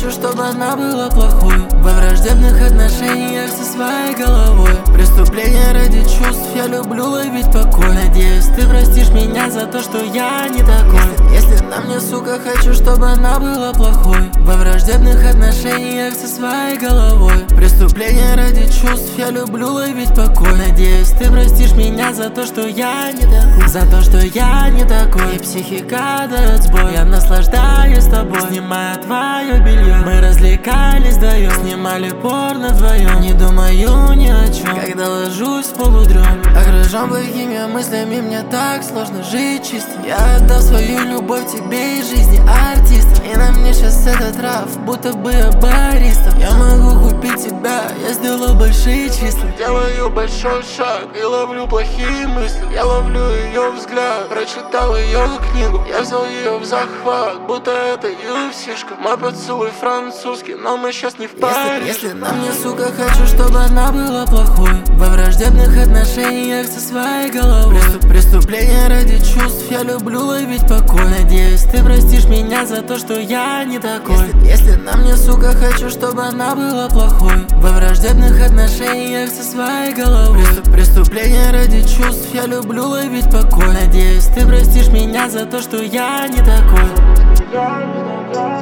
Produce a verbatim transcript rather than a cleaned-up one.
хочу, чтобы она была плохой. Во враждебных отношениях со своей головой. Преступление ради чувств, я люблю ловить покой. Надеюсь, ты простишь меня за то, что я не такой. Если, если на мне, сука, хочу, чтобы она была плохой. Во враждебных отношениях со своей головой. Преступление ради чувств, я люблю ловить покой. Надеюсь, ты простишь меня за то, что я не такой. За то, что я не такой. И психика дает сбой. Я наслаждаюсь тобой, снимая твое белье. Мы развлекались вдвоем, снимали порно вдвоем. Не думаю ни о чем, когда ложусь в полудрем. Окружен плохими мыслями, мне так сложно жить чисто. Я отдал свою любовь тебе и жизни артиста. И на мне сейчас этот раф, будто бы я бариста. Я могу купить тебя, я сделал большие числа. Делаю большой шаг и ловлю плохие мысли. Я ловлю ее взгляд, прочитал ее книгу. Я взял ее в захват, будто это ю эф си-шка. Мой поцелуй французский, но мы сейчас не в паре. Если, если на мне, сука, хочу, чтобы она была плохой. Во враждебных отношениях со своей головой. Преступ, преступление ради чувств, я люблю ловить покой. Надеюсь, ты простишь меня за то, что я не такой. Если, если на мне, сука, хочу, чтобы она была плохой. Во враждебных отношениях со своей головой. Преступ, преступление ради чувств, я люблю ловить покой. Надеюсь, ты простишь меня за то, что я не такой. Я не такой.